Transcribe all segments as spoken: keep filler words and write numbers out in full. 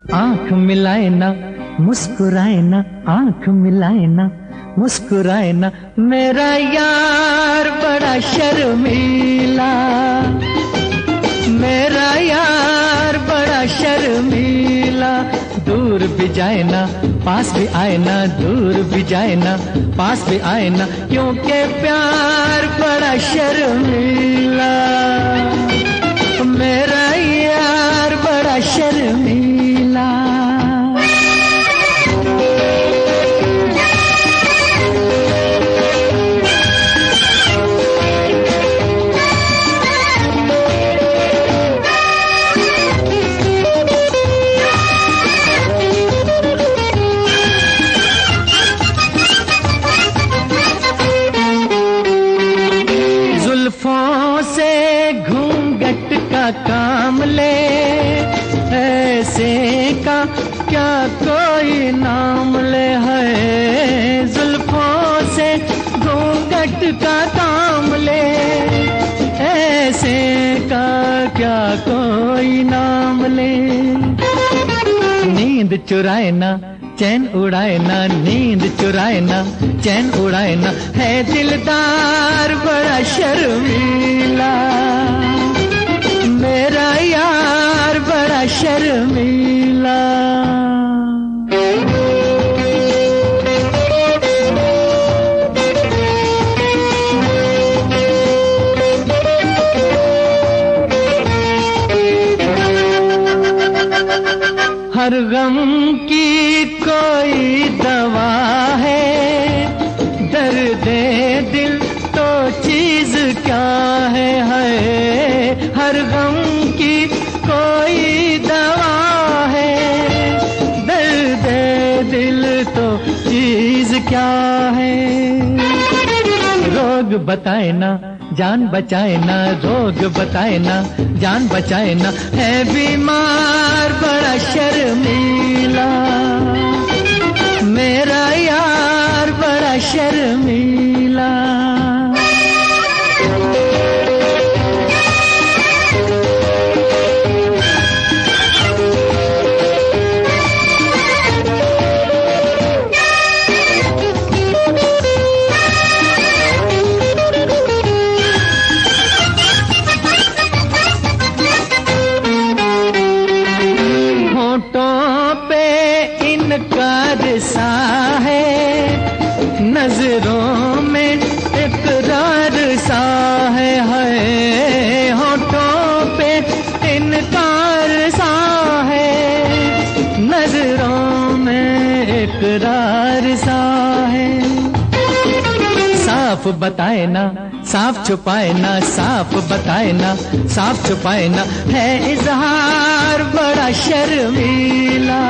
आंख मिलाए ना, मुस्कुराए ना, आंख मिलाए ना, मुस्कुराए ना, मेरा यार बड़ा शर्मीला, मेरा यार बड़ा शर्मीला। दूर भी जाए ना, पास भी आए ना, दूर भी जाए ना, पास भी आए ना, क्योंकि प्यार बड़ा शर्मीला, मेरा यार बड़ा शर्मीला। जुल्फों से घूंघट का काम ले, ऐसे का क्या कोई नाम ले है। जुल्फों से घूंघट का काम ले, ऐसे का क्या कोई नाम ले। नींद चुराए ना, चैन उड़ाए ना, नींद चुराए ना, चैन उड़ाए ना, है दिलदार बड़ा शर्मीला, मेरा यार बड़ा शर्मीला। हर गम की कोई दवा है, दर्द दिल तो चीज क्या है, है। हर गम की कोई दवा है, दर्द दिल तो चीज क्या है। रोग बताए ना, जान बचाए ना, रोग बताए ना, जान बचाए ना, है बीमार बड़ा शर्मीला, मेरा यार बड़ा शर्मीला। सा है, नजरों में इकरार सा है, है। होठों पे इनकार सा है, नजरों में इकरार सा है। साफ बताए ना, साफ छुपाए ना, साफ बताए ना, साफ छुपाए ना, है इजहार बड़ा शर्मीला,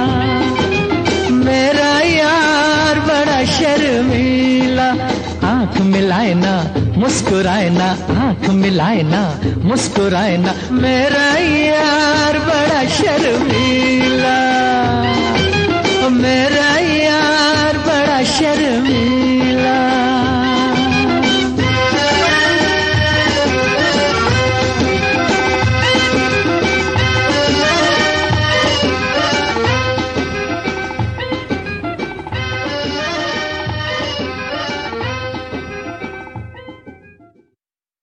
मेरा यार बड़ा शर्मीला। आंख मिलाए ना, मुस्कुराए ना, आंख मिलाए ना, मुस्कुराए ना, मेरा यार बड़ा शर्मीला।